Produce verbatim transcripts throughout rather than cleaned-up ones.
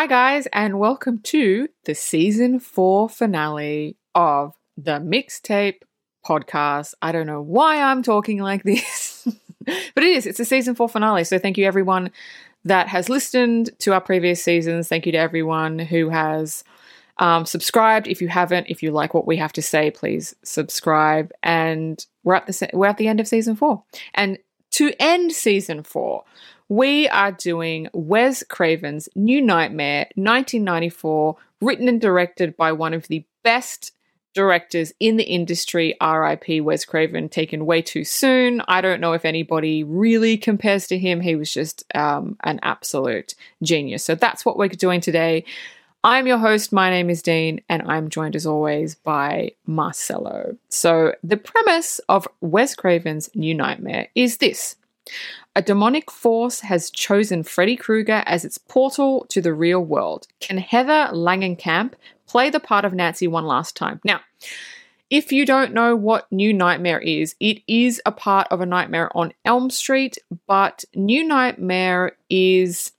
Hi, guys, and welcome to the season four finale of the Mixtape Podcast. I don't know why I'm talking like this, but it is. It's a season four finale. So thank you, everyone that has listened to our previous seasons. Thank you to everyone who has um, subscribed. If you haven't, if you like what we have to say, please subscribe. And we're at the se- we're at the end of season four. And to end season four, we are doing Wes Craven's New Nightmare, nineteen ninety-four, written and directed by one of the best directors in the industry, R I P Wes Craven, taken way too soon. I don't know if anybody really compares to him. He was just um, an absolute genius. So that's what we're doing today. I'm your host. My name is Dean, and I'm joined as always by Marcelo. So the premise of Wes Craven's New Nightmare is this. A demonic force has chosen Freddy Krueger as its portal to the real world. Can Heather Langenkamp play the part of Nancy one last time? Now, if you don't know what New Nightmare is, it is a part of A Nightmare on Elm Street, but New Nightmare is...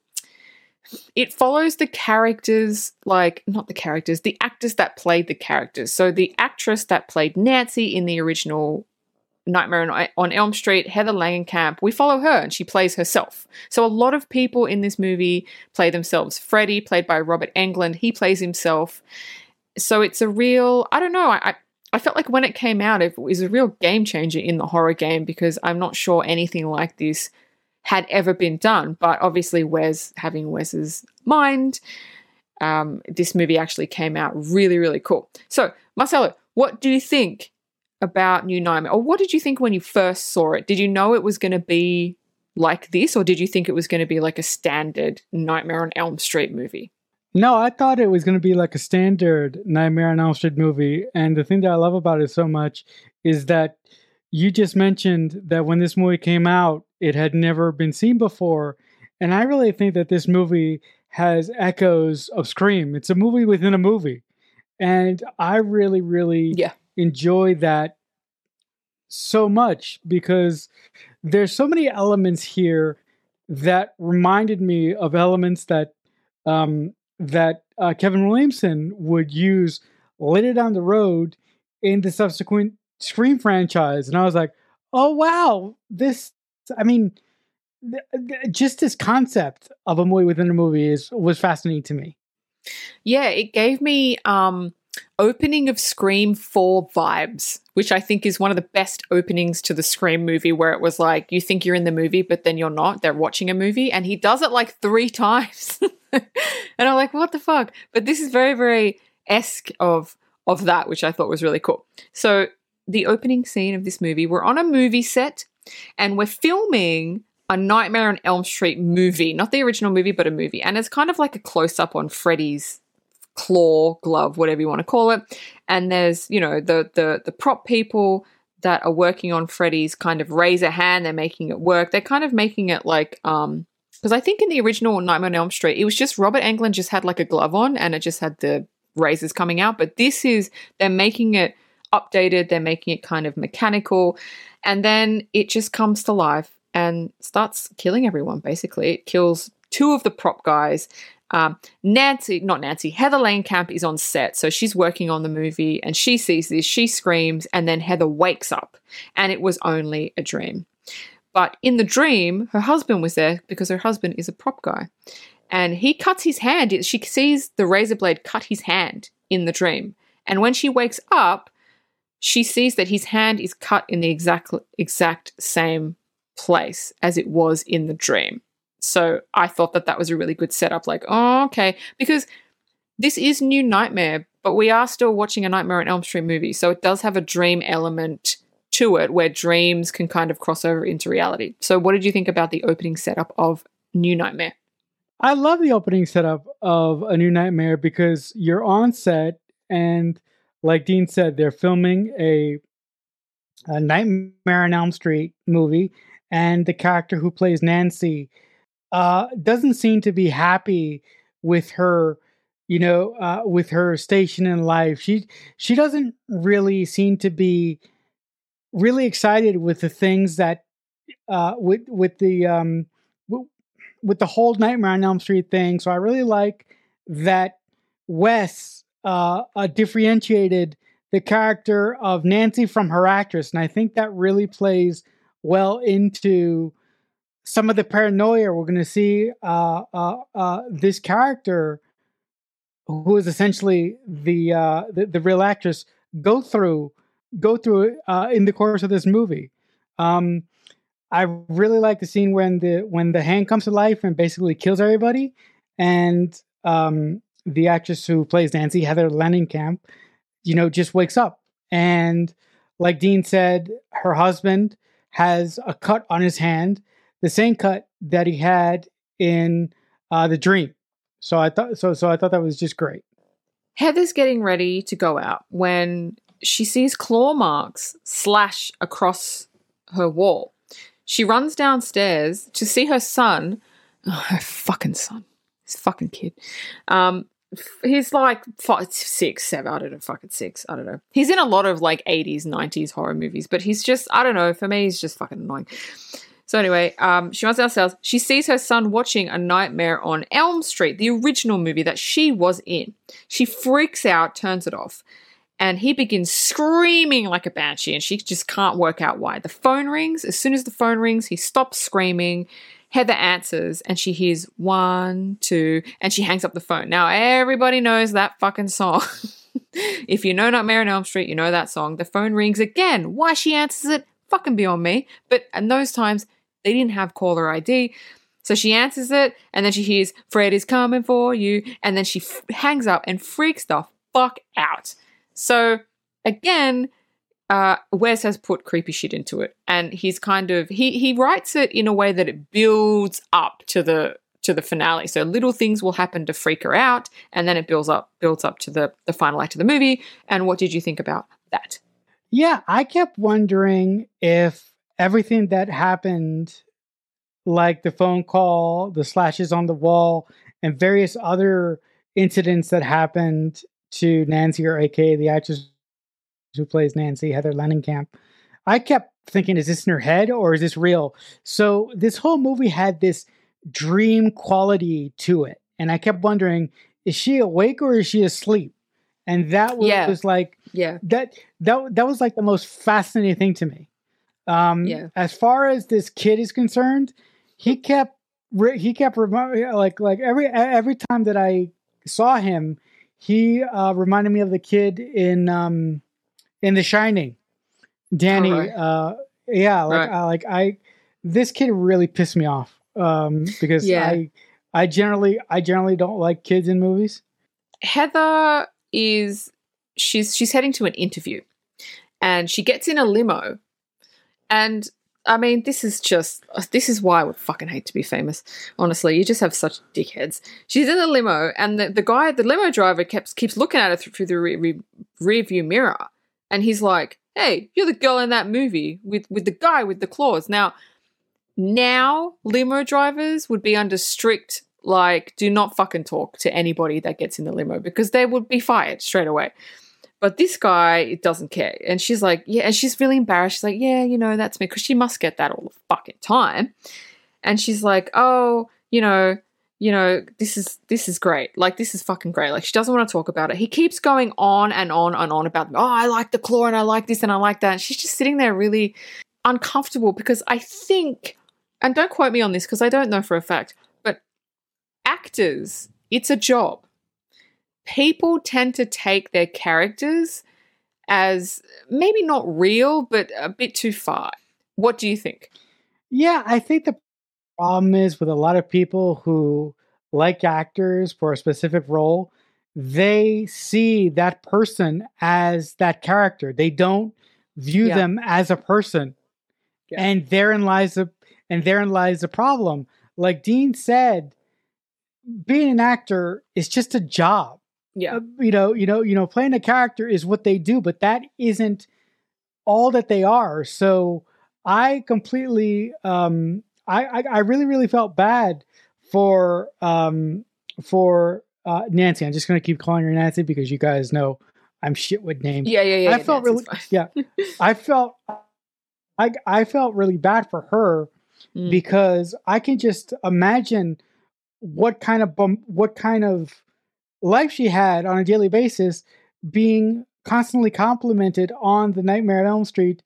it follows the characters, like, not the characters, the actors that played the characters. So the actress that played Nancy in the original Nightmare on Elm Street, Heather Langenkamp, we follow her and she plays herself. So a lot of people in this movie play themselves. Freddy, played by Robert Englund, he plays himself. So it's a real, I don't know, I, I felt like when it came out, it was a real game changer in the horror game because I'm not sure anything like this had ever been done. But obviously Wes, having Wes's mind, um, this movie actually came out really, really cool. So Marcelo, what do you think about New Nightmare? Or what did you think when you first saw it? Did you know it was going to be like this, or did you think it was going to be like a standard Nightmare on Elm Street movie? No, I thought it was going to be like a standard Nightmare on Elm Street movie. And the thing that I love about it so much is that you just mentioned that when this movie came out, it had never been seen before. And I really think that this movie has echoes of Scream. It's a movie within a movie. And I really, really yeah. enjoy that so much because there's so many elements here that reminded me of elements that um, that uh, Kevin Williamson would use later down the road in the subsequent Scream franchise. And I was like, oh, wow, this, I mean, th- th- just this concept of a movie within a movie is was fascinating to me. Yeah, it gave me um, opening of Scream four vibes, which I think is one of the best openings to the Scream movie, where it was like, you think you're in the movie, but then you're not. They're watching a movie, and he does it like three times. And I'm like, what the fuck? But this is very, very esque of, of that, which I thought was really cool. So the opening scene of this movie, we're on a movie set, and we're filming a Nightmare on Elm Street movie, not the original movie, but a movie. And it's kind of like a close-up on Freddy's claw, glove, whatever you want to call it. And there's, you know, the the the prop people that are working on Freddy's kind of raise a hand. They're making it work. They're kind of making it like, um, because I think in the original Nightmare on Elm Street, it was just Robert Englund just had like a glove on and it just had the razors coming out. But this is, they're making it updated. They're making it kind of mechanical. And then it just comes to life and starts killing everyone, basically. It kills two of the prop guys. Um, Nancy, not Nancy, Heather Langenkamp is on set. So she's working on the movie and she sees this, she screams, and then Heather wakes up and it was only a dream. But in the dream, her husband was there because her husband is a prop guy. And he cuts his hand. She sees the razor blade cut his hand in the dream. And when she wakes up, she sees that his hand is cut in the exact exact same place as it was in the dream. So I thought that that was a really good setup. Like, oh, okay. Because this is New Nightmare, but we are still watching a Nightmare on Elm Street movie. So it does have a dream element to it where dreams can kind of cross over into reality. So what did you think about the opening setup of New Nightmare? I love the opening setup of A New Nightmare because you're on set and, like Dean said, they're filming a, a Nightmare on Elm Street movie, and the character who plays Nancy uh, doesn't seem to be happy with her, you know, uh, with her station in life. She she doesn't really seem to be really excited with the things that uh, with with the um, w- with the whole Nightmare on Elm Street thing. So I really like that Wes uh, uh, differentiated the character of Nancy from her actress. And I think that really plays well into some of the paranoia we're going to see uh, uh, uh, this character, who is essentially the, uh, the the real actress, go through go through uh, in the course of this movie. Um, I really like the scene when the when the hand comes to life and basically kills everybody, and um, the actress who plays Nancy, Heather Langenkamp, you know, just wakes up, and like Dean said, her husband has a cut on his hand, the same cut that he had in uh, The Dream. So I thought so. So I thought that was just great. Heather's getting ready to go out when she sees claw marks slash across her wall. She runs downstairs to see her son, oh, her fucking son, his fucking kid. Um, he's like five, six, seven, I don't know, fucking six, I don't know. He's in a lot of like eighties, nineties horror movies, but he's just, I don't know, for me, he's just fucking annoying. So anyway, um, she runs downstairs. She sees her son watching A Nightmare on Elm Street, the original movie that she was in. She freaks out, turns it off, and he begins screaming like a banshee, and she just can't work out why. The phone rings. As soon as the phone rings, he stops screaming. Heather answers, and she hears one, two, and she hangs up the phone. Now, everybody knows that fucking song. If you know Nightmare on Elm Street, you know that song. The phone rings again. Why she answers it, fucking beyond me. But in those times, they didn't have caller I D. So she answers it, and then she hears, Fred is coming for you. And then she f- hangs up and freaks the fuck out. So, again, uh, Wes has put creepy shit into it. And he's kind of, he he writes it in a way that it builds up to the to the finale. So little things will happen to freak her out, and then it builds up builds up to the, the final act of the movie. And what did you think about that? Yeah, I kept wondering if everything that happened, like the phone call, the slashes on the wall, and various other incidents that happened to Nancy, or A K A the actress who plays Nancy, Heather Langenkamp, I kept thinking, is this in her head or is this real? So this whole movie had this dream quality to it. And I kept wondering, is she awake or is she asleep? And that was, Yeah. was like, Yeah. that, that, that was like the most fascinating thing to me. Um, Yeah. As far as this kid is concerned, he kept, he kept remi- like, like every, every time that I saw him, he uh, reminded me of the kid in, um, in The Shining, Danny. Right. Uh, yeah. Like, Right. I, like I, this kid really pissed me off. Um, because Yeah. I, I generally, I generally don't like kids in movies. Heather is, she's she's heading to an interview, and she gets in a limo, and I mean, this is just, this is why I would fucking hate to be famous. Honestly, you just have such dickheads. She's in the limo, and the, the guy, the limo driver keeps keeps looking at her through, through the re, re, rear view mirror, and he's like, "Hey, you're the girl in that movie with with the guy with the claws." Now, now limo drivers would be under strict, like, do not fucking talk to anybody that gets in the limo, because they would be fired straight away. But this guy doesn't care. And she's like, yeah, and she's really embarrassed. She's like, yeah, you know, that's me. Because she must get that all the fucking time. And she's like, oh, you know, you know, this is this is great. Like, this is fucking great. Like, she doesn't want to talk about it. He keeps going on and on and on about, oh, I like the claw and I like this and I like that. And she's just sitting there really uncomfortable, because I think, and don't quote me on this because I don't know for a fact, but actors, it's a job. People tend to take their characters as maybe not real, but a bit too far. What do you think? Yeah, I think the problem is with a lot of people who like actors for a specific role, they see that person as that character. They don't view Yeah. them as a person. Yeah. And therein lies the and therein lies the problem. Like Dean said, being an actor is just a job. Yeah. Uh, you know, you know, you know, playing a character is what they do, but that isn't all that they are. So I completely, um, I, I, I really, really felt bad for, um, for uh, Nancy. I'm just going to keep calling her Nancy because you guys know I'm shit with names. Yeah, yeah, yeah. I yeah, felt Nancy's really, fine. yeah, I felt, I, I felt really bad for her Mm. because I can just imagine what kind of bum, what kind of life she had on a daily basis being constantly complimented on the Nightmare on Elm Street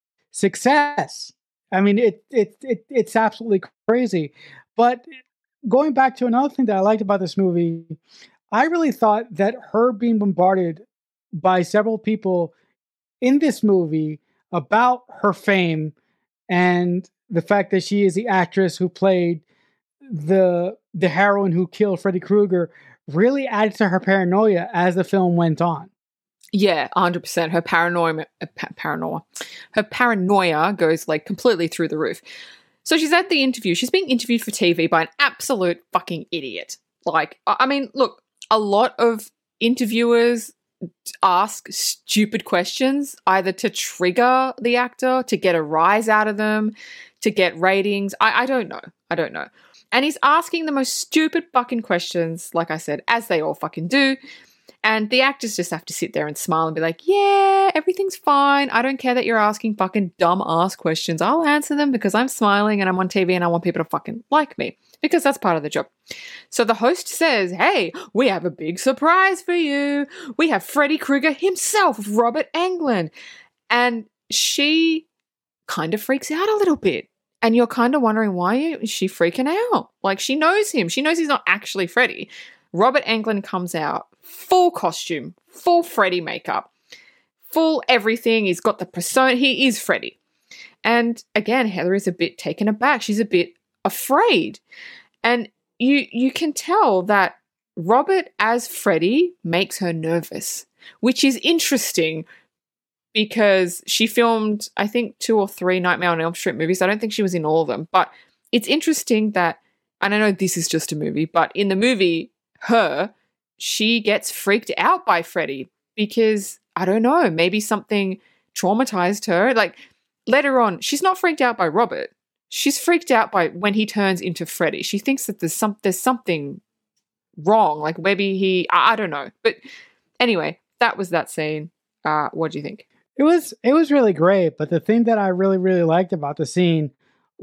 success. I mean, it, it, it it's absolutely crazy. But going back to another thing that I liked about this movie, I really thought that her being bombarded by several people in this movie about her fame and the fact that she is the actress who played the the heroine who killed Freddy Krueger really added to her paranoia as the film went on. Yeah, one hundred percent. Her paranoia, uh, pa- paranoia, her paranoia goes like completely through the roof. So she's at the interview. She's being interviewed for T V by an absolute fucking idiot. Like, I mean, look, a lot of interviewers ask stupid questions either to trigger the actor, to get a rise out of them, to get ratings. I, I don't know. I don't know. And he's asking the most stupid fucking questions, like I said, as they all fucking do. And the actors just have to sit there and smile and be like, yeah, everything's fine. I don't care that you're asking fucking dumb ass questions. I'll answer them because I'm smiling and I'm on T V and I want people to fucking like me because that's part of the job. So the host says, hey, we have a big surprise for you. We have Freddy Krueger himself, Robert Englund. And she kind of freaks out a little bit. And you're kind of wondering, why is she freaking out? Like, she knows him. She knows he's not actually Freddy. Robert Englund comes out, full costume, full Freddy makeup, full everything. He's got the persona. He is Freddy. And again, Heather is a bit taken aback. She's a bit afraid. And you you can tell that Robert as Freddy makes her nervous, which is interesting because she filmed, I think, two or three Nightmare on Elm Street movies. I don't think she was in all of them. But it's interesting that, and I know this is just a movie, but in the movie, her, she gets freaked out by Freddy because, I don't know, maybe something traumatized her. Like, later on, she's not freaked out by Robert. She's freaked out by when he turns into Freddy. She thinks that there's some there's something wrong. Like, maybe he, I, I don't know. But anyway, that was that scene. Uh, what do you think? It was it was really great, but the thing that I really, really liked about the scene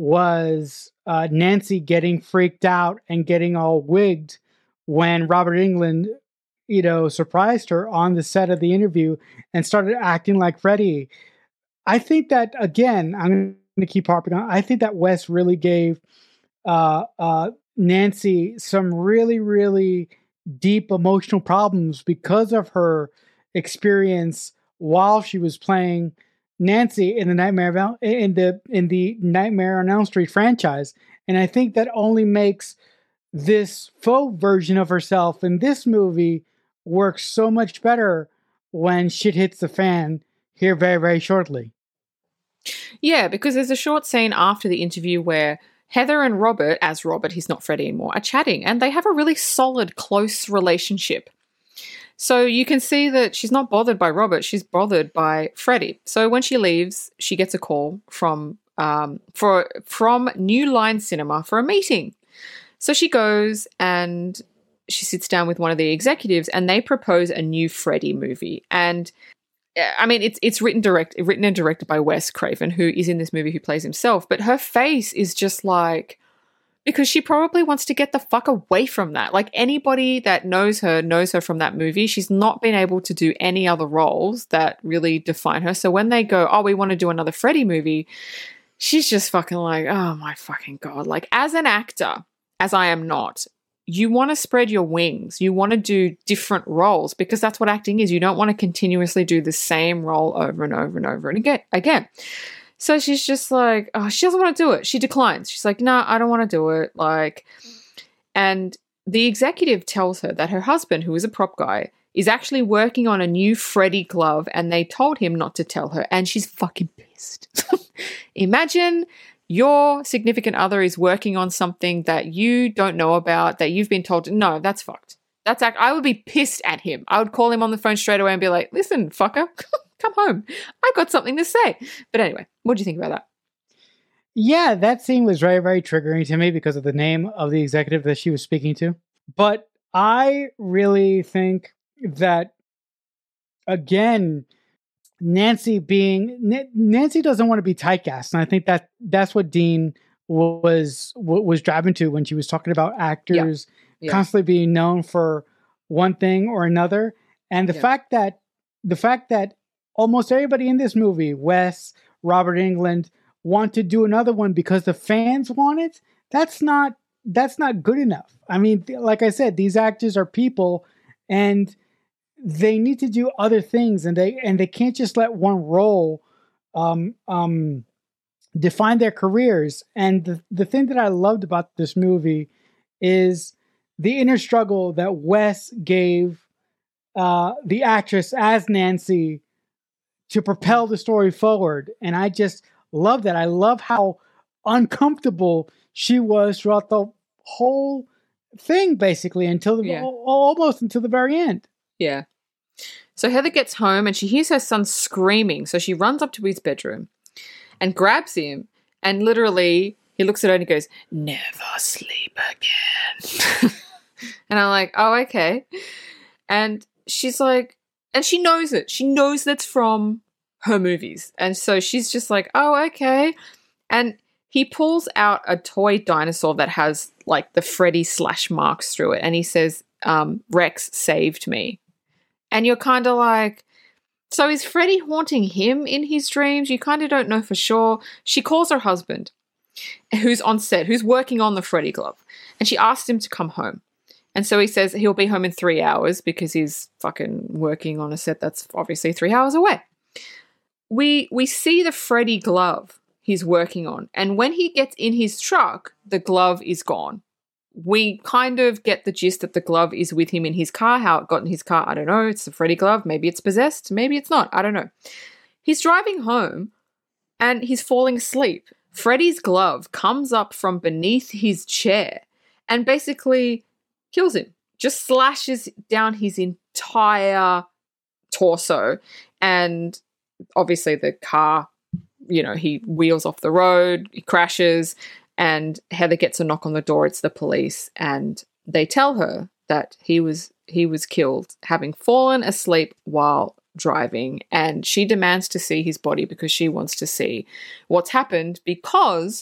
was uh, Nancy getting freaked out and getting all wigged when Robert Englund, you know, surprised her on the set of the interview and started acting like Freddy. I think that, again, I'm going to keep harping on, I think that Wes really gave uh, uh, Nancy some really, really deep emotional problems because of her experience while she was playing Nancy in the Nightmare of El- in the in the Nightmare on Elm Street franchise. And I think that only makes this faux version of herself in this movie works so much better when shit hits the fan here very, very shortly. Yeah, because there's a short scene after the interview where Heather and Robert, as Robert, he's not Freddy anymore, are chatting, and they have a really solid, close relationship. So you can see that she's not bothered by Robert, she's bothered by Freddy. So when she leaves, she gets a call from um, for from New Line Cinema for a meeting. So she goes and she sits down with one of the executives and they propose a new Freddy movie. And I mean, it's it's written direct, written and directed by Wes Craven, who is in this movie, who plays himself. But her face is just like, because she probably wants to get the fuck away from that. Like, anybody that knows her knows her from that movie. She's not been able to do any other roles that really define her. So when they go, oh, we want to do another Freddy movie, she's just fucking like, oh my fucking God. Like, as an actor, as I am not, you want to spread your wings. You want to do different roles because that's what acting is. You don't want to continuously do the same role over and over and over and again. again. So she's just like, oh, she doesn't want to do it. She declines. She's like, no, nah, I don't want to do it. Like, and the executive tells her that her husband, who is a prop guy, is actually working on a new Freddy glove, and they told him not to tell her, and she's fucking pissed. Imagine your significant other is working on something that you don't know about, that you've been told to, no, that's fucked. That's act- I would be pissed at him. I would call him on the phone straight away and be like, listen, fucker, come home. I got something to say. But anyway, what do you think about that? Yeah, that scene was very, very triggering to me because of the name of the executive that she was speaking to. But I really think that, again, Nancy being Nancy doesn't want to be typecast, and I think that that's what Dean was was driving to when she was talking about actors yeah. Yeah. constantly being known for one thing or another. And the Yeah. fact that the fact that almost everybody in this movie, Wes, Robert England, want to do another one because the fans want it, that's not that's not good enough. I mean, th- like I said, these actors are people, and they need to do other things, and they and they can't just let one role um um define their careers. And the, the thing that I loved about this movie is the inner struggle that Wes gave uh, the actress as Nancy to propel the story forward. And I just love that. I love how uncomfortable she was throughout the whole thing, basically, until the, Yeah. al- almost until the very end. Yeah. So Heather gets home and she hears her son screaming. So she runs up to his bedroom and grabs him, and literally he looks at her and he goes, "Never sleep again." And I'm like, oh, okay. And she's like, and she knows it. She knows that's from her movies. And so she's just like, oh, okay. And he pulls out a toy dinosaur that has like the Freddy slash marks through it. And he says, um, "Rex saved me." And you're kind of like, so is Freddy haunting him in his dreams? You kind of don't know for sure. She calls her husband, who's on set, who's working on the Freddy glove, and she asks him to come home. And so he says he'll be home in three hours because he's fucking working on a set that's obviously three hours away. We we see the Freddy glove he's working on, and when he gets in his truck, the glove is gone. We kind of get the gist that the glove is with him in his car. How it got in his car, I don't know. It's a Freddy glove. Maybe it's possessed. Maybe it's not. I don't know. He's driving home and he's falling asleep. Freddy's glove comes up from beneath his chair and basically kills him. Just slashes down his entire torso. And obviously the car, you know, he wheels off the road, he crashes. And Heather gets a knock on the door. It's the police, and they tell her that he was he was killed having fallen asleep while driving, and she demands to see his body because she wants to see what's happened, because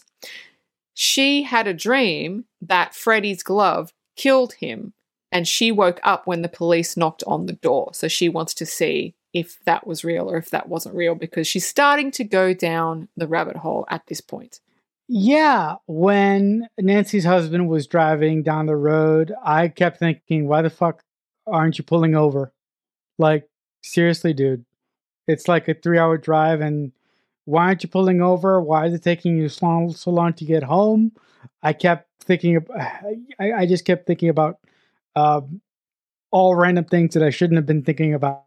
she had a dream that Freddy's glove killed him, and she woke up when the police knocked on the door. So she wants to see if that was real or if that wasn't real, because she's starting to go down the rabbit hole at this point. Yeah, when Nancy's husband was driving down the road, I kept thinking, why the fuck aren't you pulling over? Like, seriously, dude. It's like a three hour drive, and why aren't you pulling over? Why is it taking you so long, so long to get home? I kept thinking, of, I, I just kept thinking about um, all random things that I shouldn't have been thinking about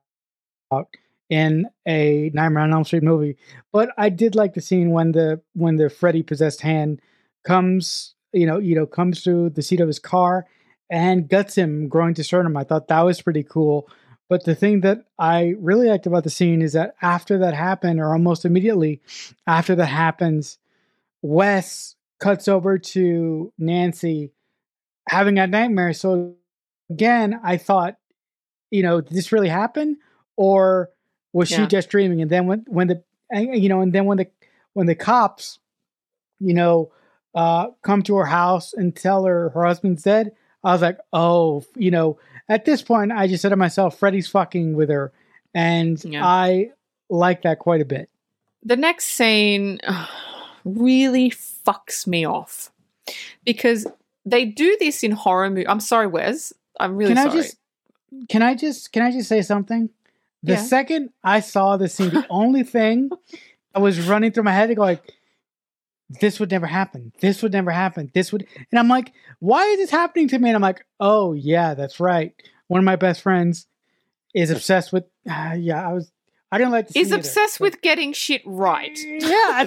in a Nightmare on Elm Street movie. But I did like the scene when the when the Freddy possessed hand comes, you know, you know, comes through the seat of his car and guts him, growing to sternum. I thought that was pretty cool. But the thing that I really liked about the scene is that after that happened, or almost immediately after that happens, Wes cuts over to Nancy having a nightmare. So again, I thought, you know, did this really happen? Or was Yeah. she just dreaming? And then when, when the, and, you know, and then when the, when the cops, you know, uh, come to her house and tell her her husband's dead, I was like, oh, you know, at this point, I just said to myself, Freddy's fucking with her. And Yeah. I like that quite a bit. The next scene uh, really fucks me off, because they do this in horror movies. I'm sorry, Wes. I'm really Can sorry. I just, can I just, can I just say something? The Yeah. second I saw the scene, the only thing that was running through my head, going, this would never happen. This would never happen. This would, and I'm like, why is this happening to me? And I'm like, oh yeah, that's right. One of my best friends is obsessed with. Uh, yeah, I was. I didn't like. The He's scene either, obsessed but- with getting shit right. Yeah.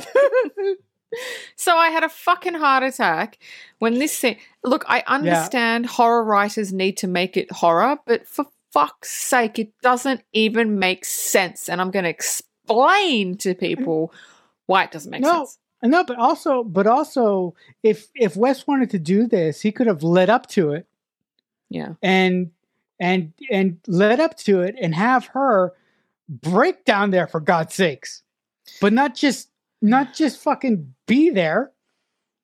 So I had a fucking heart attack when this scene. Look, I understand horror writers need to make it horror, but for fuck's sake, it doesn't even make sense. And I'm going to explain to people why it doesn't make No. sense. No, but also, but also, if if Wes wanted to do this, he could have led up to it Yeah. and and and led up to it and have her break down there, for God's sakes, but not just not just fucking be there.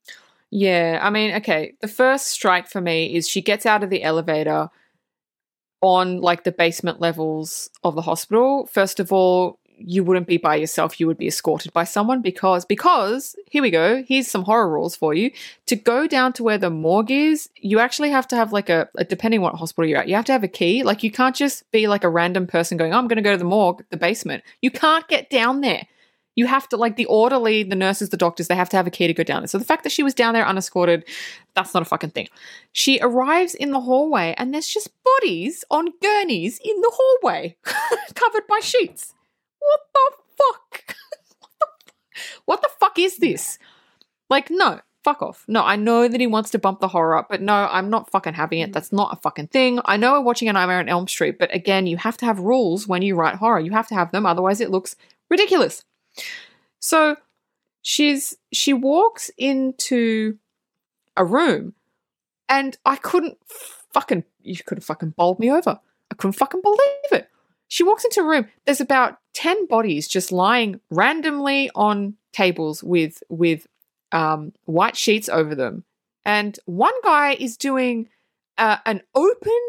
Yeah. I mean, okay. The first strike for me is she gets out of the elevator. on like the basement levels of the hospital, first of all, you wouldn't be by yourself. You would be escorted by someone because, because here we go. Here's some horror rules for you. To go down to where the morgue is, you actually have to have like a, a depending what hospital you're at, you have to have a key. Like you can't just be like a random person going, oh, I'm going to go to the morgue, the basement. You can't get down there. You have to, like the orderly, the nurses, the doctors, they have to have a key to go down there. So the fact that she was down there unescorted, that's not a fucking thing. She arrives in the hallway and there's just bodies on gurneys in the hallway covered by sheets. What the fuck? what, the, what the fuck is this? Like, no, fuck off. No, I know that he wants to bump the horror up, but no, I'm not fucking having it. That's not a fucking thing. I know we're watching A Nightmare on Elm Street, but again, you have to have rules when you write horror. You have to have them, otherwise it looks ridiculous. So she's she walks into a room and I couldn't fucking, you could have fucking bowled me over. I couldn't fucking believe it. She walks into a room. There's about ten bodies just lying randomly on tables with with um, white sheets over them. And one guy is doing uh, an open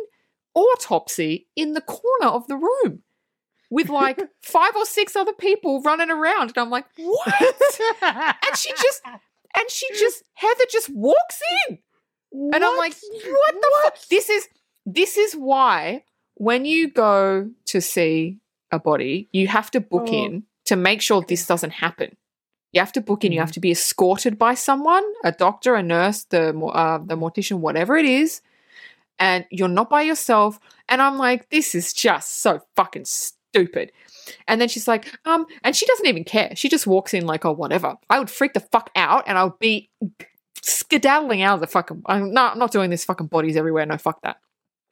autopsy in the corner of the room with like five or six other people running around. And I'm like, what? and she just, and she just, Heather just walks in. What? And I'm like, what the fuck? This is, this is why when you go to see a body, you have to book oh. in to make sure this doesn't happen. You have to book in. Mm-hmm. You have to be escorted by someone, a doctor, a nurse, the uh, the mortician, whatever it is, and you're not by yourself. And I'm like, this is just so fucking stupid. And then she's like, um, and she doesn't even care. She just walks in like, oh, whatever. I would freak the fuck out and I would be skedaddling out of the fucking, I'm not, I'm not doing this fucking bodies everywhere. No, fuck that.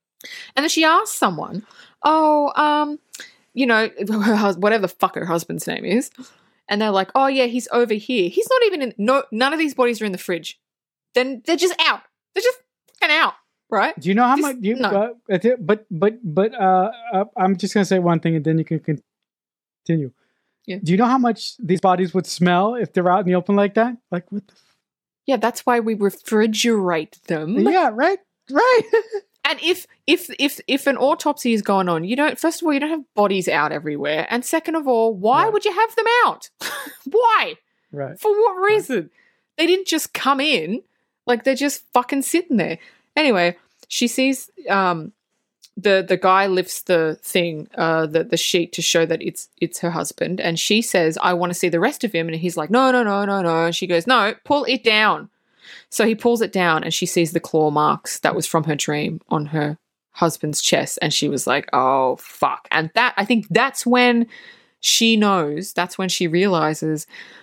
And then she asks someone, oh, um, you know, whatever the fuck her husband's name is. And they're like, oh, yeah, he's over here. He's not even in, no, none of these bodies are in the fridge. Then they're just out. They're just fucking out, right? Do you know how just, much, you, no. uh, but, but, but, uh, uh, I'm just going to say one thing and then you can continue. Yeah. Do you know how much these bodies would smell if they're out in the open like that? Like, what the f- Yeah, that's why we refrigerate them. Yeah, right, right. And if if if if an autopsy is going on, you don't. First of all, you don't have bodies out everywhere, and second of all, why right. would you have them out? Why? Right. For what reason? Right. They didn't just come in; like they're just fucking sitting there. Anyway, she sees um, the the guy lifts the thing, uh, the the sheet to show that it's it's her husband, and she says, "I want to see the rest of him," and he's like, "No, no, no, no, no." And she goes, "No, pull it down." So he pulls it down and she sees the claw marks that was from her dream on her husband's chest. And she was like, oh, fuck. And that, I think that's when she knows, that's when she realizes,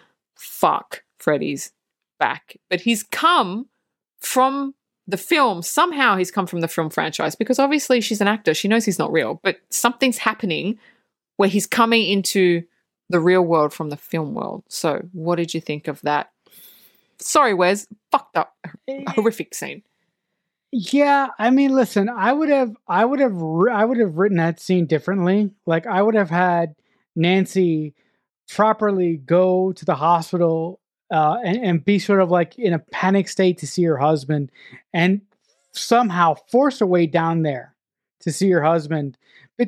fuck, Freddy's back. But he's come from the film. Somehow he's come from the film franchise because obviously she's an actor. She knows he's not real. But something's happening where he's coming into the real world from the film world. So what did you think of that? Sorry, Wes, fucked up, horrific scene. Yeah, I mean, listen, I would have, I would have, I would have written that scene differently. Like, I would have had Nancy properly go to the hospital uh, and, and be sort of like in a panic state to see her husband, and somehow force her way down there to see her husband,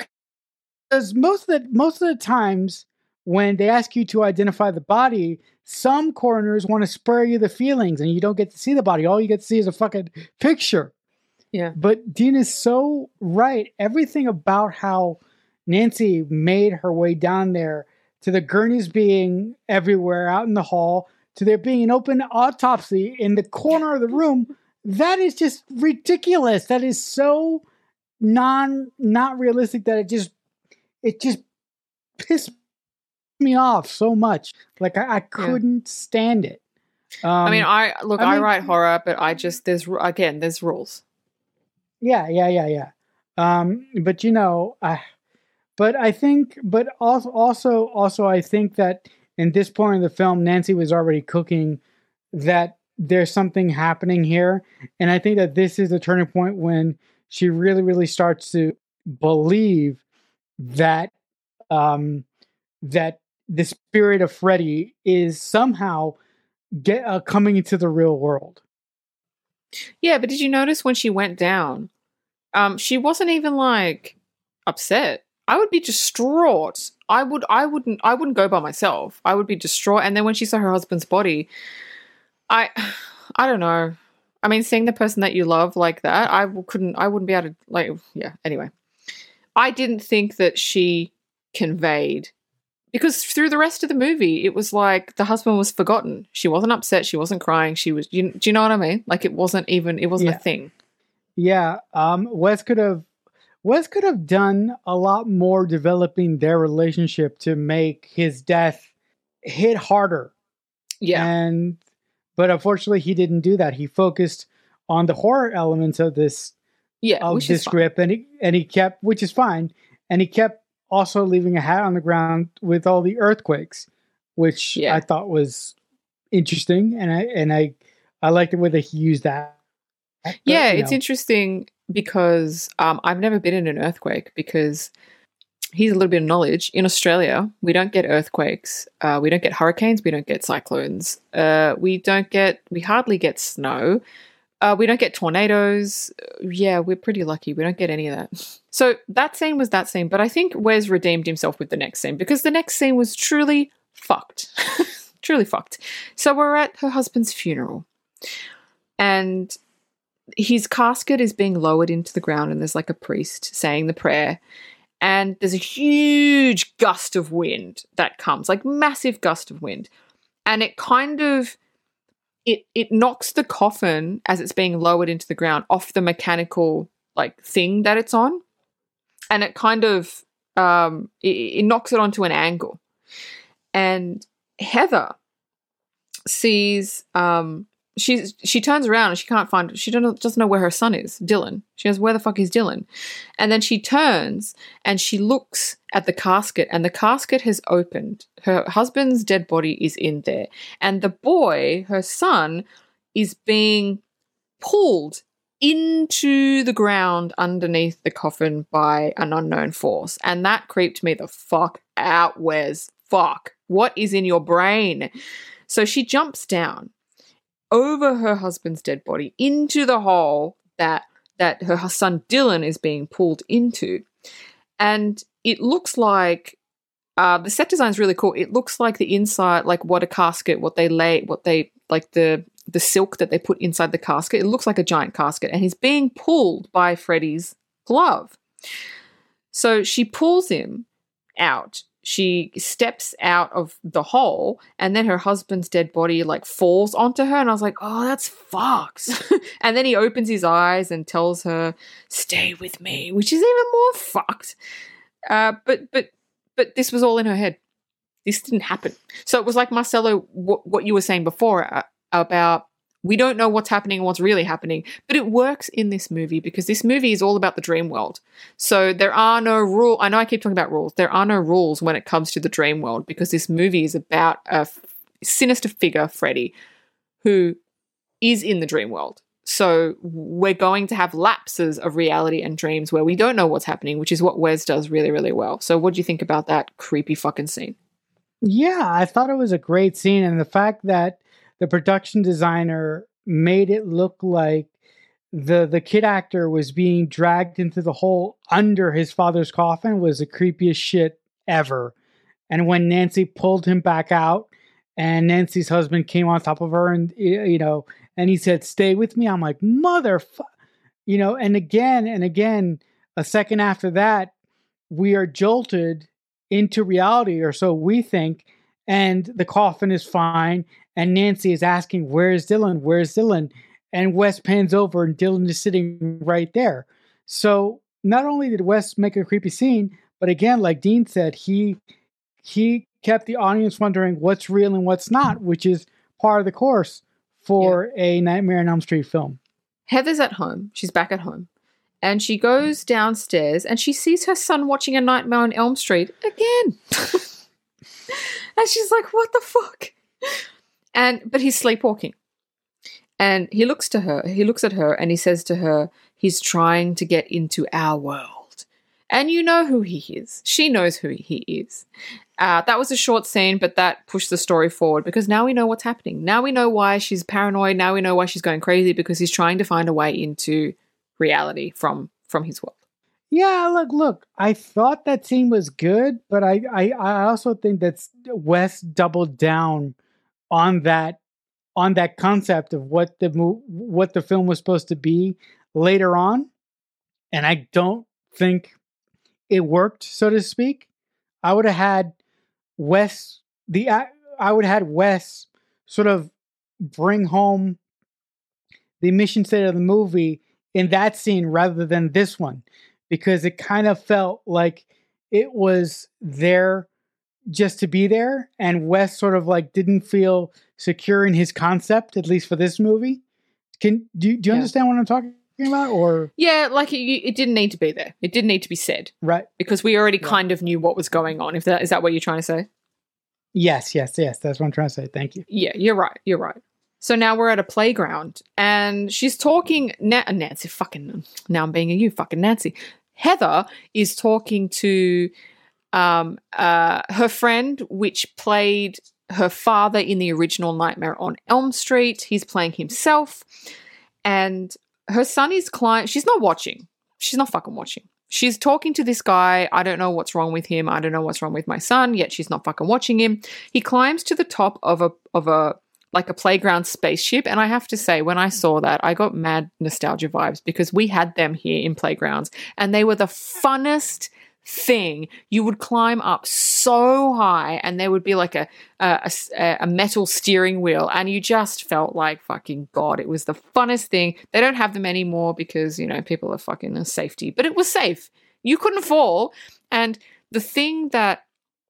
because most of the most of the times when they ask you to identify the body, some coroners want to spare you the feelings and you don't get to see the body. All you get to see is a fucking picture. Yeah. But Dean is so right. Everything about how Nancy made her way down there, to the gurneys being everywhere out in the hall, to there being an open autopsy in the corner of the room, that is just ridiculous. That is so non, not realistic that it just, it just pissed me off so much. Like I, I couldn't yeah. stand it. Um, I mean, I look, I, I mean, write horror, but I just there's again there's rules. Yeah, yeah, yeah, yeah. Um, but you know, I, but I think, but also, also, also, I think that in this point in the film, Nancy was already cooking that there's something happening here, and I think that this is a turning point when she really, really starts to believe that, um, that. the spirit of Freddy is somehow get uh, coming into the real world. Yeah, but did you notice when she went down, Um, she wasn't even like upset. I would be distraught. I would I wouldn't I wouldn't go by myself. I would be distraught. And then when she saw her husband's body, I I don't know. I mean, seeing the person that you love like that, I couldn't I wouldn't be able to, like, yeah, anyway. I didn't think that she conveyed, because through the rest of the movie it was like the husband was forgotten. She wasn't upset, she wasn't crying, she was, you, do you know what I mean? Like, it wasn't even it wasn't Yeah. a thing. Yeah, um, Wes could have Wes could have done a lot more developing their relationship to make his death hit harder. Yeah. And but unfortunately he didn't do that. He focused on the horror elements of this Yeah, of which this is fine. script, and he and he kept, which is fine, and he kept also leaving a hat on the ground with all the earthquakes, which Yeah. I thought was interesting, and I and I I liked the way that he used that. But, Yeah, you it's know, interesting because um, I've never been in an earthquake, because here's a little bit of knowledge. In Australia, we don't get earthquakes. Uh, we don't get hurricanes. We don't get cyclones. Uh, we don't get, we hardly get snow. Uh, we don't get tornadoes. Yeah, we're pretty lucky. We don't get any of that. So that scene was that scene. But I think Wes redeemed himself with the next scene, because the next scene was truly fucked. Truly fucked. So we're at her husband's funeral, and his casket is being lowered into the ground, and there's like a priest saying the prayer, and there's a huge gust of wind that comes, like massive gust of wind, and it kind of it it knocks the coffin as it's being lowered into the ground off the mechanical like thing that it's on, and it kind of um it, it knocks it onto an angle, and Heather sees um She's she turns around and she can't find she don't, doesn't know where her son is, Dylan. She goes, where the fuck is Dylan? And then she turns and she looks at the casket, and the casket has opened. Her husband's dead body is in there, and the boy, her son, is being pulled into the ground underneath the coffin by an unknown force. And that creeped me the fuck out, Wes. Fuck. What is in your brain? So she jumps down over her husband's dead body into the hole that that her son Dylan is being pulled into. And it looks like uh, the set design is really cool. It looks like the inside, like what a casket, what they lay, what they like the the silk that they put inside the casket. It looks like a giant casket, and he's being pulled by Freddy's glove. So she pulls him out. She steps out of the hole, and then her husband's dead body like falls onto her, and I was like, oh, that's fucked. And then he opens his eyes and tells her, stay with me, which is even more fucked. Uh, but but but this was all in her head. This didn't happen. So it was like, Marcelo, what, what you were saying before uh, about we don't know what's happening and what's really happening, but it works in this movie because this movie is all about the dream world. So there are no rules. I know I keep talking about rules. There are no rules when it comes to the dream world, because this movie is about a f- sinister figure, Freddy, who is in the dream world. So we're going to have lapses of reality and dreams where we don't know what's happening, which is what Wes does really, really well. So what do you think about that creepy fucking scene? Yeah, I thought it was a great scene, and the fact that the production designer made it look like the the kid actor was being dragged into the hole under his father's coffin was the creepiest shit ever. And when Nancy pulled him back out, and Nancy's husband came on top of her, and you know, and he said, "Stay with me," I'm like, "Motherfucker," you know. And again and again, a second after that, we are jolted into reality, or so we think, and the coffin is fine, and Nancy is asking, where's Dylan? Where's Dylan? And Wes pans over, and Dylan is sitting right there. So not only did Wes make a creepy scene, but again, like Dean said, he he kept the audience wondering what's real and what's not, which is part of the course for yeah. a Nightmare on Elm Street film. Heather's at home. She's back at home. And she goes downstairs and she sees her son watching A Nightmare on Elm Street again. And she's like, what the fuck? And but he's sleepwalking. And he looks to her, he looks at her and he says to her, he's trying to get into our world. And you know who he is. She knows who he is. Uh, that was a short scene, but that pushed the story forward because now we know what's happening. Now we know why she's paranoid. Now we know why she's going crazy, because he's trying to find a way into reality from from his world. Yeah, look, look. I thought that scene was good, but I, I, I also think that Wes doubled down on that, on that concept of what the mo- what the film was supposed to be later on, and I don't think it worked, so to speak. I would have had Wes the I, I would have had Wes sort of bring home the mission state of the movie in that scene rather than this one, because it kind of felt like it was there just to be there, and Wes sort of like didn't feel secure in his concept, at least for this movie. Can do, do you Yeah. understand what I'm talking about? Or Yeah, like it, it didn't need to be there. It didn't need to be said, right? because we already Right. kind of knew what was going on. If that is that what you're trying to say? Yes, yes, yes. That's what I'm trying to say. Thank you. Yeah, you're right. You're right. So now we're at a playground, and she's talking. Na- Nancy, fucking now I'm being a you, fucking Nancy. Heather is talking to um, uh, her friend, which played her father in the original Nightmare on Elm Street. He's playing himself, and her son is climbing. She's not watching. She's not fucking watching. She's talking to this guy. I don't know what's wrong with him. I don't know what's wrong with my son. Yet she's not fucking watching him. He climbs to the top of a of a like a playground spaceship, and I have to say, when I saw that, I got mad nostalgia vibes, because we had them here in playgrounds, and they were the funnest thing. You would climb up so high, and there would be like a a, a a metal steering wheel, and you just felt like fucking God. It was the funnest thing. They don't have them anymore because, you know, people are fucking safety, but it was safe. You couldn't fall. And the thing that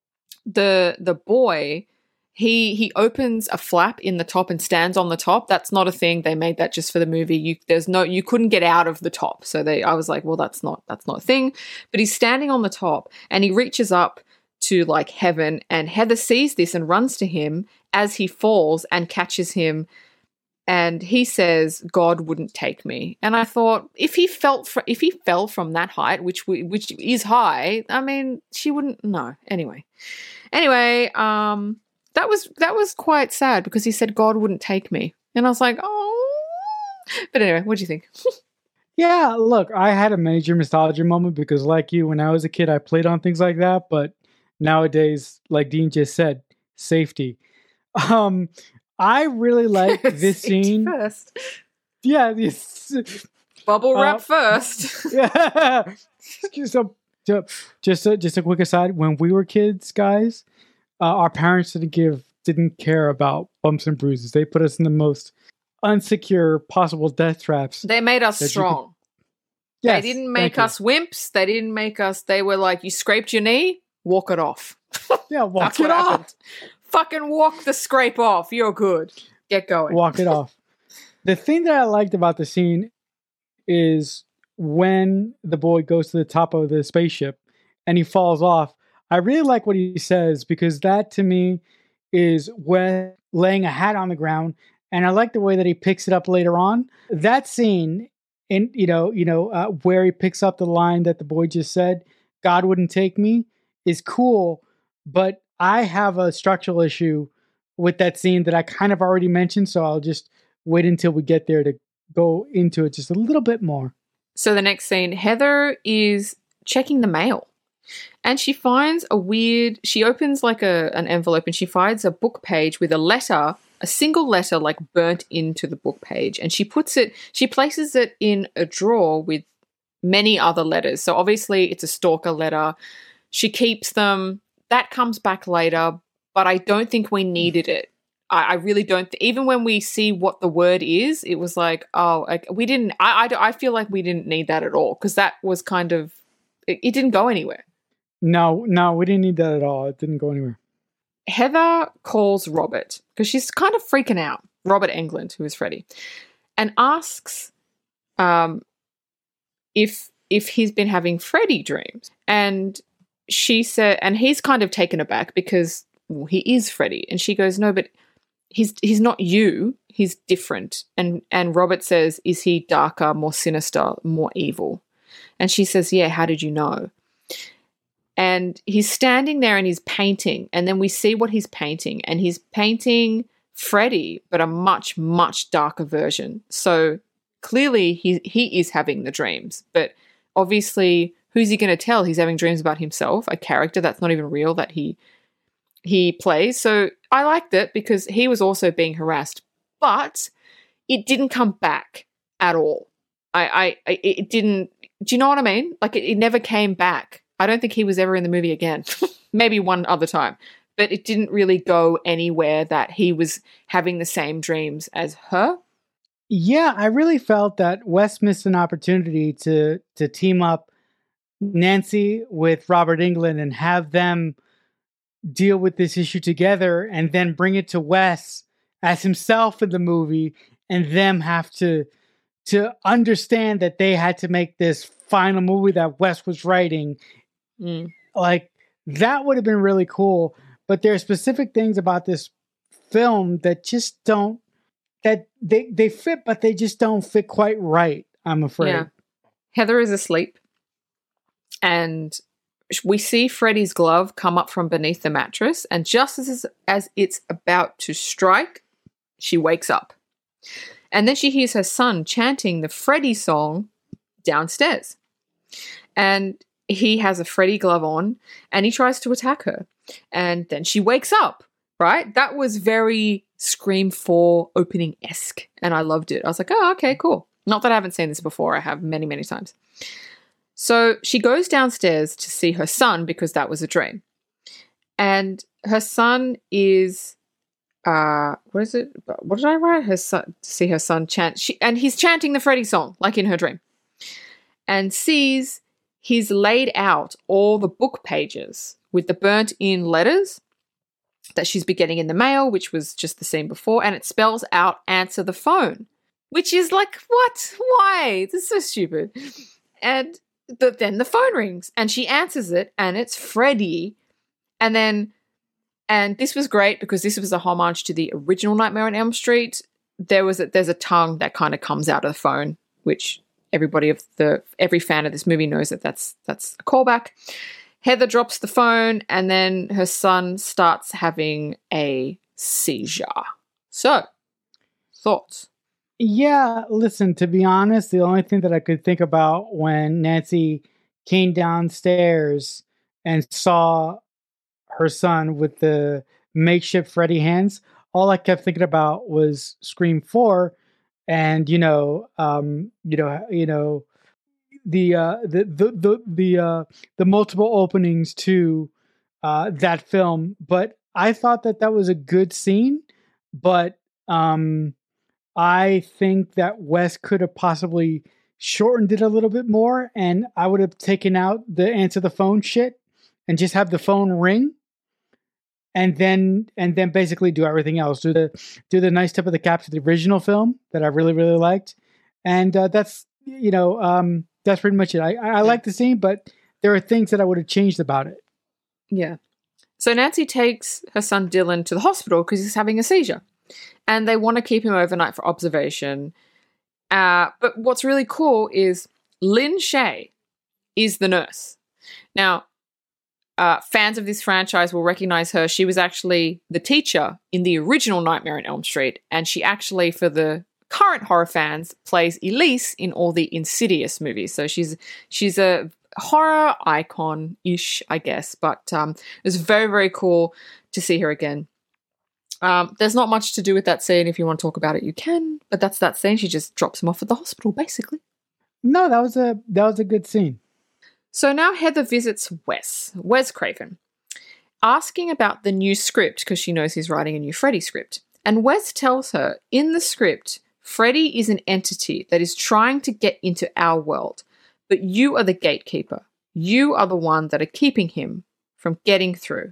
the the boy, he he opens a flap in the top and stands on the top. That's not a thing. They made that just for the movie. You there's no you couldn't get out of the top. So they I was like, well, that's not that's not a thing. But he's standing on the top, and he reaches up to like heaven, and Heather sees this and runs to him as he falls and catches him, and he says, God wouldn't take me. And I thought, if he felt fr- if he fell from that height, which we, which is high, I mean, she wouldn't no. Anyway. Anyway, um That was that was quite sad, because he said God wouldn't take me. And I was like, oh. But anyway, what do you think? Yeah, look, I had a major nostalgia moment because, like you, when I was a kid, I played on things like that. But nowadays, like Dean just said, safety. Um, I really like this scene. First. Yeah, this Bubble wrap uh, first. Yeah. so, so, just a, just a quick aside: when we were kids, guys. Uh, our parents didn't give, didn't care about bumps and bruises. They put us in the most unsecure possible death traps. They made us That you strong. could- Yes, They didn't thank make you. us wimps. They didn't make us, they were like, you scraped your knee, walk it off. Yeah, walk That's it what off. happened. Fucking walk the scrape off. You're good. Get going. Walk it off. The thing that I liked about the scene is when the boy goes to the top of the spaceship and he falls off. I really like what he says, because that to me is when laying a hat on the ground, and I like the way that he picks it up later on. That scene, in you know, you know, uh, where he picks up the line that the boy just said, "God wouldn't take me," is cool. But I have a structural issue with that scene that I kind of already mentioned, so I'll just wait until we get there to go into it just a little bit more. So the next scene, Heather is checking the mail. And she finds a weird, she opens like a an envelope, and she finds a book page with a letter, a single letter like burnt into the book page. And she puts it, she places it in a drawer with many other letters. So obviously it's a stalker letter. She keeps them. That comes back later, but I don't think we needed it. I, I really don't. Th- even when we see what the word is, it was like, oh, like we didn't, I, I, I feel like we didn't need that at all, because that was kind of, it, it didn't go anywhere. No, no, we didn't need that at all. It didn't go anywhere. Heather calls Robert, because she's kind of freaking out, Robert Englund, who is Freddy, and asks um, if if he's been having Freddy dreams. And she said, and he's kind of taken aback because well, he is Freddy. And she goes, no, but he's he's not you. He's different. And and Robert says, is he darker, more sinister, more evil? And she says, yeah, how did you know? And he's standing there and he's painting. And then we see what he's painting. And he's painting Freddy, but a much, much darker version. So clearly he he is having the dreams. But obviously, who's he going to tell? He's having dreams about himself, a character that's not even real that he he plays. So I liked it because he was also being harassed, but it didn't come back at all. I, I, it didn't. Do you know what I mean? Like it, it never came back. I don't think he was ever in the movie again. Maybe one other time, but it didn't really go anywhere that he was having the same dreams as her. Yeah, I really felt that Wes missed an opportunity to to team up Nancy with Robert Englund and have them deal with this issue together, and then bring it to Wes as himself in the movie, and them have to to understand that they had to make this final movie that Wes was writing. Mm. Like, that would have been really cool. But there are specific things about this film that just don't, that they, they fit, but they just don't fit quite right, I'm afraid. Yeah. Heather is asleep, and we see Freddy's glove come up from beneath the mattress, and just as, as it's about to strike, she wakes up. And then she hears her son chanting the Freddy song downstairs. And he has a Freddy glove on, and he tries to attack her. And then she wakes up, right? That was very Scream four opening-esque, and I loved it. I was like, oh, okay, cool. Not that I haven't seen this before. I have many, many times. So she goes downstairs to see her son because that was a dream. And her son is... Uh, what is it? What did I write? Her son, see her son chant. She, and he's chanting the Freddy song, like in her dream. And sees he's laid out all the book pages with the burnt in letters that she's been getting in the mail, which was just the scene before. And it spells out answer the phone, which is like, what? Why? This is so stupid. And the, then the phone rings and she answers it and it's Freddy. And then And this was great because this was a homage to the original Nightmare on Elm Street. There was a, there's a tongue that kind of comes out of the phone, which everybody of the every fan of this movie knows that that's that's a callback. Heather drops the phone, and then her son starts having a seizure. So, thoughts? Yeah, listen, to be honest, the only thing that I could think about when Nancy came downstairs and saw her son with the makeshift Freddy hands, all I kept thinking about was Scream four, and you know, um, you know, you know, the uh, the the the the, uh, the multiple openings to uh, that film. But I thought that that was a good scene, but um, I think that Wes could have possibly shortened it a little bit more, and I would have taken out the answer the phone shit and just have the phone ring. And then, and then basically do everything else. Do the do the nice tip of the cap to the original film that I really really liked, and uh, that's you know um, that's pretty much it. I I like the scene, but there are things that I would have changed about it. Yeah. So Nancy takes her son Dylan to the hospital because he's having a seizure, and they want to keep him overnight for observation. Uh, but what's really cool is Lynn Shay is the nurse. Now, Uh, fans of this franchise will recognize her. She was actually the teacher in the original Nightmare on Elm Street, and she actually, for the current horror fans, plays Elise in all the Insidious movies. So she's she's a horror icon-ish, I guess, but um, it was very, very cool to see her again. Um, there's not much to do with that scene. If you want to talk about it, you can, but that's that scene. She just drops him off at the hospital, basically. No, that was a that was a good scene. So now Heather visits Wes, Wes Craven, asking about the new script because she knows he's writing a new Freddy script. And Wes tells her, in the script, Freddy is an entity that is trying to get into our world, but you are the gatekeeper. You are the one that are keeping him from getting through.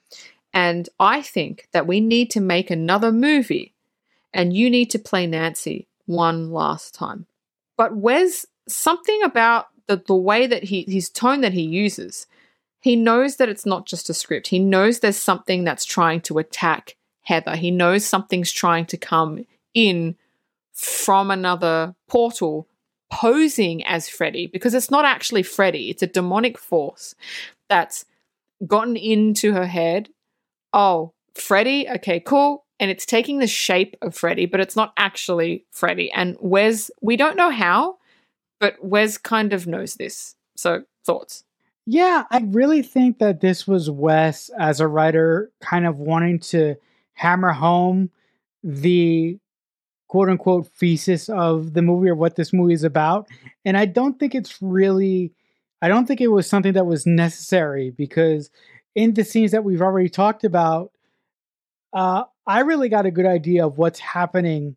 And I think that we need to make another movie, and you need to play Nancy one last time. But Wes, something about The, the way that he, his tone that he uses, he knows that it's not just a script. He knows there's something that's trying to attack Heather. He knows something's trying to come in from another portal posing as Freddy, because it's not actually Freddy. It's a demonic force that's gotten into her head. Oh, Freddy? Okay, cool. And it's taking the shape of Freddy, but it's not actually Freddy. And Wes, we don't know how, but Wes kind of knows this. So, thoughts? Yeah, I really think that this was Wes as a writer kind of wanting to hammer home the quote unquote thesis of the movie or what this movie is about. And I don't think it's really, I don't think it was something that was necessary because in the scenes that we've already talked about, uh, I really got a good idea of what's happening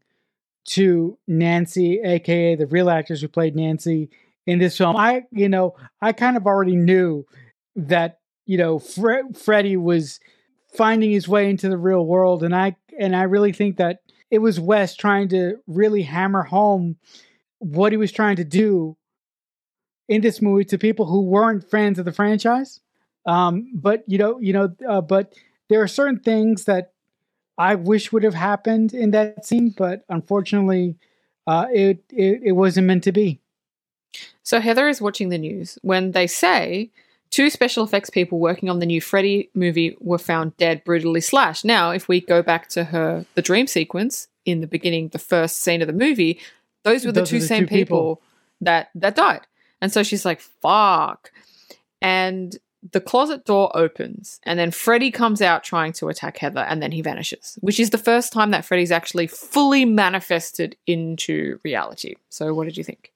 to Nancy, aka the real actress who played Nancy in this film. I, you know, I kind of already knew that, you know, Fre- Freddie was finding his way into the real world. And I, and I really think that it was Wes trying to really hammer home what he was trying to do in this movie to people who weren't fans of the franchise. Um, but, you know, you know, uh, but there are certain things that I wish would have happened in that scene, but unfortunately, uh, it, it it wasn't meant to be. So Heather is watching the news when they say two special effects people working on the new Freddy movie were found dead, brutally slashed. Now, if we go back to her, the dream sequence in the beginning, the first scene of the movie, those were the those two the same two people. people that that died. And so she's like, fuck. And the closet door opens and then Freddy comes out trying to attack Heather and then he vanishes, which is the first time that Freddy's actually fully manifested into reality. So what did you think?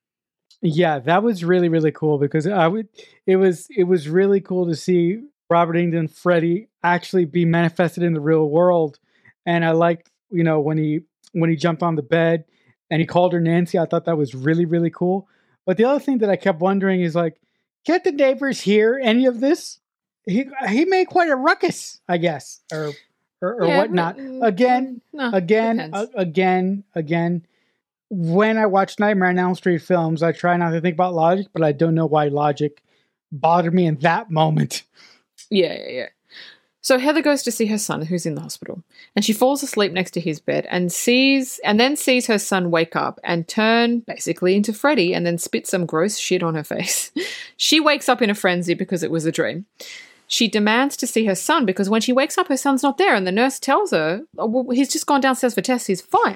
Yeah, that was really, really cool because I would, it was, it was really cool to see Robert Englund Freddy actually be manifested in the real world. And I liked, you know, when he, when he jumped on the bed and he called her Nancy, I thought that was really, really cool. But the other thing that I kept wondering is like, can't the neighbors hear any of this? He, he made quite a ruckus, I guess, or, or, or yeah, whatnot. But, again, no, again, uh, again, again, when I watch Nightmare on Elm Street films, I try not to think about logic, but I don't know why logic bothered me in that moment. Yeah, yeah, yeah. So Heather goes to see her son, who's in the hospital, and she falls asleep next to his bed and sees, and then sees her son wake up and turn basically into Freddy and then spit some gross shit on her face. She wakes up in a frenzy because it was a dream. She demands to see her son because when she wakes up, her son's not there, and the nurse tells her, oh, well, he's just gone downstairs for tests, he's fine.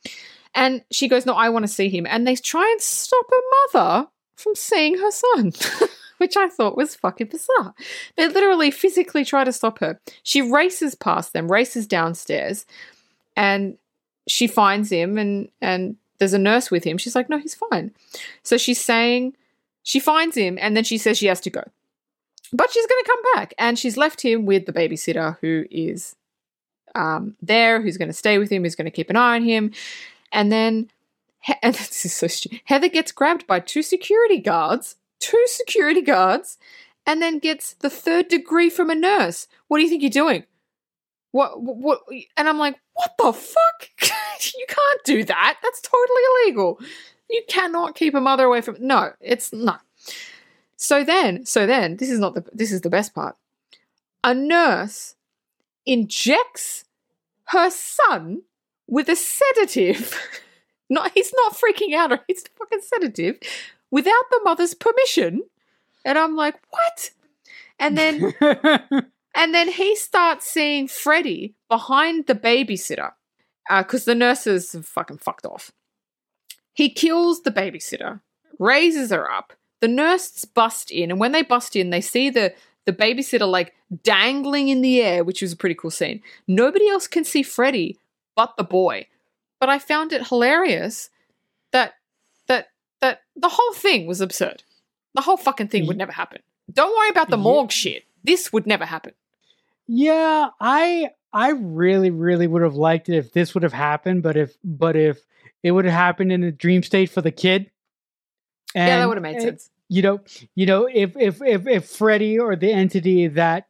And she goes, no, I want to see him. And they try and stop her mother from seeing her son, which I thought was fucking bizarre. They literally physically try to stop her. She races past them, races downstairs, and she finds him and, and there's a nurse with him. She's like, no, he's fine. So she's saying, she finds him and then she says she has to go. But she's going to come back. And she's left him with the babysitter who is um, there, who's going to stay with him, who's going to keep an eye on him. And then, and this is so stupid, Heather gets grabbed by two security guards, two security guards, and then gets the third degree from a nurse. What do you think you're doing? What, what, and I'm like, what the fuck? You can't do that. That's totally illegal. You cannot keep a mother away from, no, it's not. So then, so then, this is not the, this is the best part. A nurse injects her son with a sedative. Not, he's not freaking out, or he's fucking sedative, without the mother's permission. And I'm like, what? And then, and then he starts seeing Freddy behind the babysitter because uh, the nurses have fucking fucked off. He kills the babysitter, raises her up. The nurses bust in, and when they bust in, they see the the babysitter like dangling in the air, which was a pretty cool scene. Nobody else can see Freddy but the boy. But I found it hilarious that that that the whole thing was absurd. The whole fucking thing would never happen. Don't worry about the morgue yeah. shit. This would never happen. Yeah, I I really, really would have liked it if this would have happened, but if but if it would have happened in a dream state for the kid. And, yeah, that would have made sense. You know, you know, if if if if Freddy or the entity that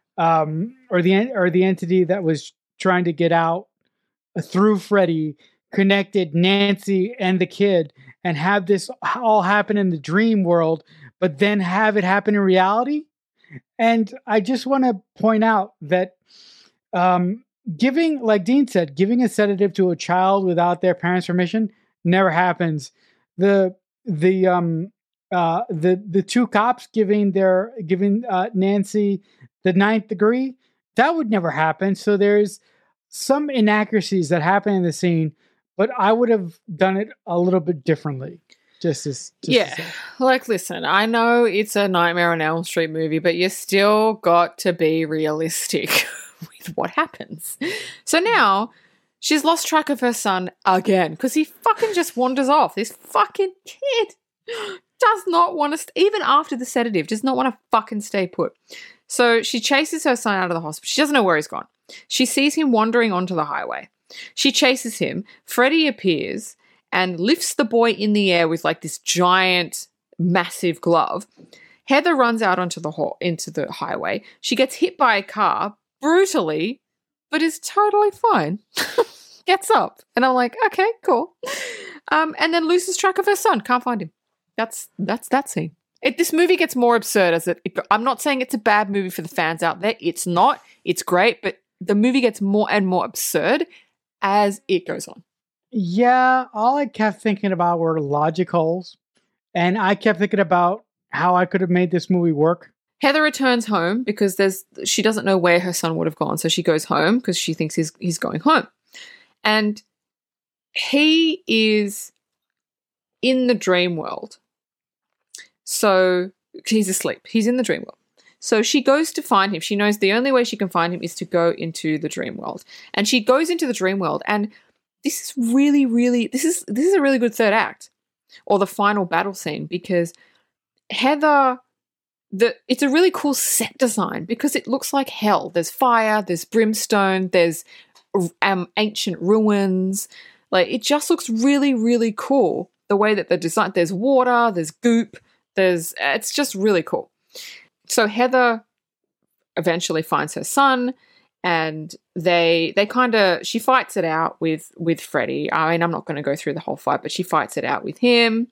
um or the or the entity that was trying to get out through Freddy connected Nancy and the kid and have this all happen in the dream world, but then have it happen in reality. And I just want to point out that um, giving, like Dean said, giving a sedative to a child without their parents' permission never happens. The the um uh the the two cops giving their giving uh, Nancy the ninth degree, that would never happen. So there's some inaccuracies that happen in the scene, but I would have done it a little bit differently. Just as just yeah. to say. Like, listen, I know it's a Nightmare on Elm Street movie, but you still got to be realistic with what happens. So now she's lost track of her son again because he fucking just wanders off. This fucking kid does not want to, st- even after the sedative, does not want to fucking stay put. So she chases her son out of the hospital. She doesn't know where he's gone. She sees him wandering onto the highway. She chases him. Freddy appears and lifts the boy in the air with like this giant, massive glove. Heather runs out onto the ho- into the highway. She gets hit by a car brutally, but is totally fine. Gets up. And I'm like, okay, cool. Um, and then loses track of her son. Can't find him. That's that's that scene. It, this movie gets more absurd as it, it. I'm not saying it's a bad movie for the fans out there. It's not. It's great, but the movie gets more and more absurd as it goes on. Yeah, all I kept thinking about were logic holes, and I kept thinking about how I could have made this movie work. Heather returns home because there's she doesn't know where her son would have gone, so she goes home because she thinks he's he's going home, and he is in the dream world. So he's asleep. He's in the dream world. So she goes to find him. She knows the only way she can find him is to go into the dream world. And she goes into the dream world. And this is really, really, this is this is a really good third act or the final battle scene because Heather, the it's a really cool set design because it looks like hell. There's fire, there's brimstone, there's um, ancient ruins. Like it just looks really, really cool. The way that they're designed, there's water, there's goop, there's it's just really cool. So Heather eventually finds her son, and they they kind of she fights it out with with Freddy. I mean, I'm not going to go through the whole fight, but she fights it out with him,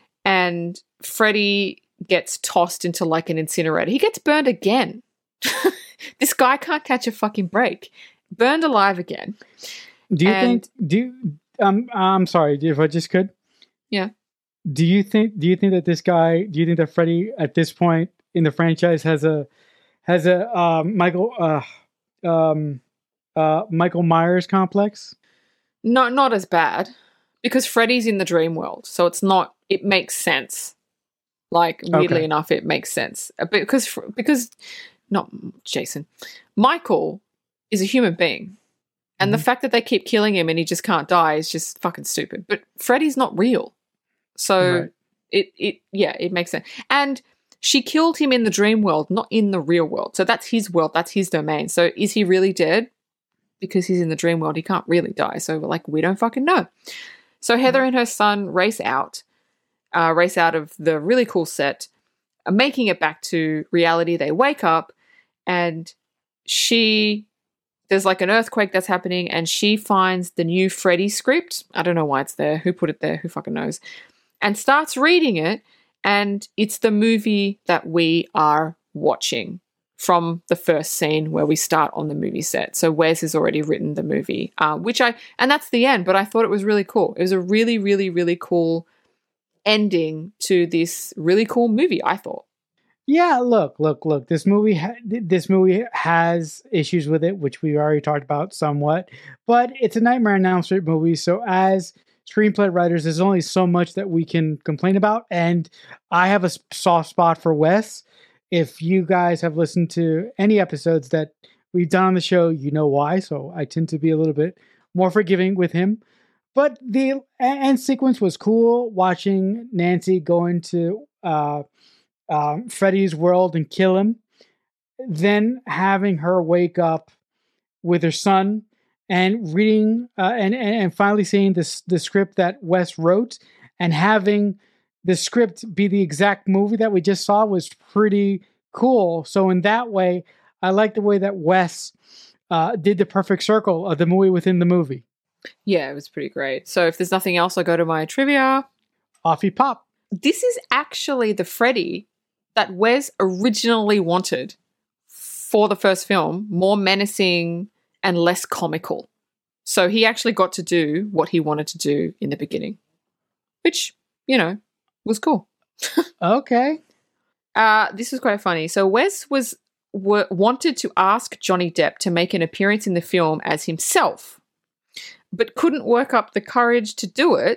and Freddy gets tossed into like an incinerator. He gets burned again. This guy can't catch a fucking break. Burned alive again. Do you and, think? Do you, um, I'm sorry if I just could. Yeah. Do you think? Do you think that this guy? Do you think that Freddy at this point in the franchise has a has a um, Michael uh, um, uh, Michael Myers complex? No, not as bad because Freddy's in the dream world, so it's not. It makes sense. Like weirdly Okay. enough, it makes sense because because not Jason, Michael is a human being, and Mm-hmm. the fact that they keep killing him and he just can't die is just fucking stupid. But Freddy's not real, so Right. it it yeah it makes sense. And she killed him in the dream world, not in the real world. So that's his world, that's his domain. So is he really dead? Because he's in the dream world, he can't really die. So we're like, we don't fucking know. So Heather and her son race out, uh, race out of the really cool set, uh, making it back to reality. They wake up and she, there's like an earthquake that's happening and she finds the new Freddy script. I don't know why it's there. Who put it there? Who fucking knows? And starts reading it. And it's the movie that we are watching from the first scene where we start on the movie set. So Wes has already written the movie, uh, which I, and that's the end, but I thought it was really cool. It was a really, really, really cool ending to this really cool movie, I thought. Yeah, look, look, look. This movie, ha- this movie has issues with it, which we already talked about somewhat. But it's a Nightmare on Elm Street movie, so as screenplay writers, there's only so much that we can complain about. And I have a soft spot for Wes. If you guys have listened to any episodes that we've done on the show, you know why. So I tend to be a little bit more forgiving with him. But the end sequence was cool. Watching Nancy go into uh, um, Freddy's world and kill him. Then having her wake up with her son and reading uh, and, and finally seeing this the script that Wes wrote and having the script be the exact movie that we just saw was pretty cool. So in that way, I like the way that Wes uh, did the perfect circle of the movie within the movie. Yeah, it was pretty great. So if there's nothing else, I'll go to my trivia. Off you pop. This is actually the Freddy that Wes originally wanted for the first film, more menacing and less comical. So he actually got to do what he wanted to do in the beginning, which, you know, was cool. Okay. Uh, this is quite funny. So Wes was w- wanted to ask Johnny Depp to make an appearance in the film as himself, but couldn't work up the courage to do it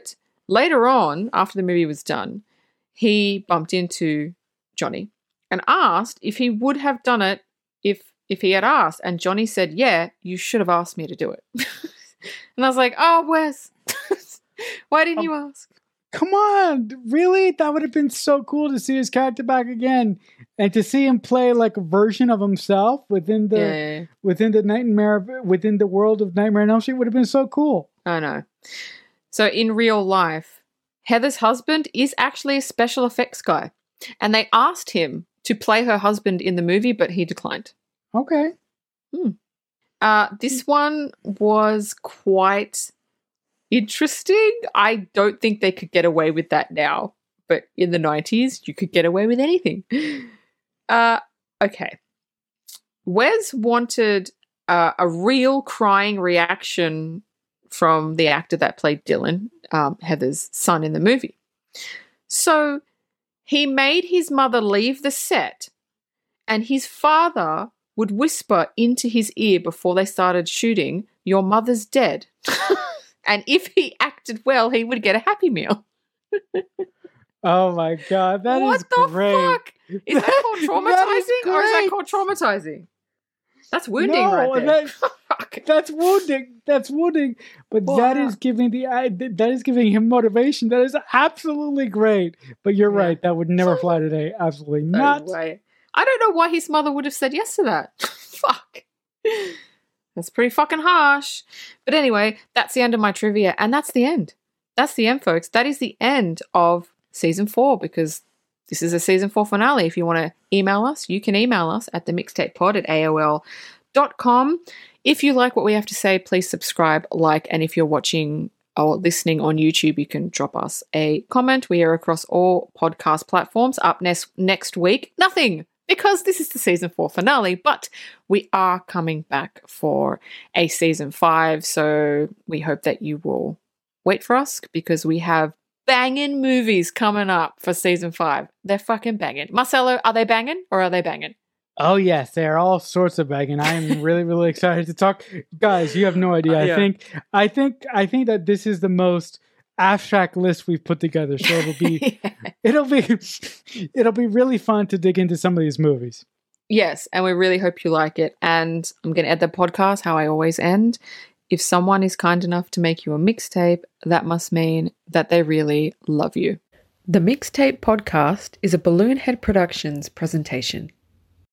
Later on, after the movie was done, he bumped into Johnny and asked if he would have done it if if he had asked. And Johnny said, yeah, you should have asked me to do it. And I was like, oh, Wes, why didn't um, you ask? Come on, really? That would have been so cool to see his character back again, and to see him play like a version of himself within the yeah, yeah, yeah. within the Nightmare within the world of Nightmare on Elm Street would have been so cool. I know. So in real life, Heather's husband is actually a special effects guy, and they asked him to play her husband in the movie, but he declined. Okay. Hmm. Uh, this one was quite interesting. I don't think they could get away with that now, but in the nineties, you could get away with anything. Uh, okay. Wes wanted uh, a real crying reaction from the actor that played Dylan, um, Heather's son in the movie. So he made his mother leave the set, and his father would whisper into his ear before they started shooting, "Your mother's dead." And if he acted well, he would get a Happy Meal. Oh my God, that what is great. What the fuck? Is that called traumatizing, that or is that called traumatizing? That's wounding no, right there. That, that's wounding. That's wounding. But wow. that is giving the that is giving him motivation. That is absolutely great. But you're yeah. right. That would never fly today. Absolutely no not. Way. I don't know why his mother would have said yes to that. Fuck. That's pretty fucking harsh. But anyway, that's the end of my trivia. And that's the end. That's the end, folks. That is the end of season four, because this is a season four finale. If you want to email us, you can email us at the mixtapepod at A O L dot com. If you like what we have to say, please subscribe, like, and if you're watching or listening on YouTube, you can drop us a comment. We are across all podcast platforms. Up next, next week, nothing, because this is the season four finale, but we are coming back for a season five. So we hope that you will wait for us, because we have banging movies coming up for season five. They're fucking banging. Marcelo, are they banging or are they banging? Oh yes, they're all sorts of banging. I am really, really excited to talk. Guys, you have no idea. Uh, yeah. I think, I think, I think that this is the most abstract list we've put together. So it'll be, yeah. it'll be, it'll be really fun to dig into some of these movies. Yes, and we really hope you like it. And I'm going to end the podcast how I always end. If someone is kind enough to make you a mixtape, that must mean that they really love you. The Mixtape Podcast is a Balloonhead Productions presentation.